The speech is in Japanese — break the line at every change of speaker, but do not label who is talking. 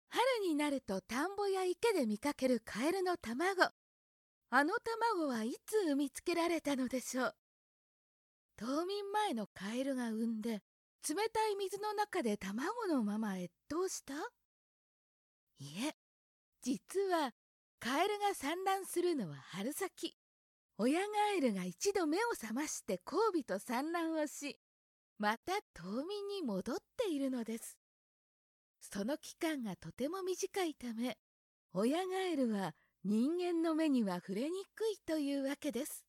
春になると田んぼや池で見かけるカエルの卵。あの卵はいつ産みつけられたのでしょう。冬眠前のカエルが産んで、冷たい水の中で卵のまま越冬した？いえ、実はカエルが産卵するのは春先。親ガエルが一度目を覚まして交尾と産卵をし、また冬眠に戻っているのです。その期間がとても短いため、親ガエルは人間の目には触れにくいというわけです。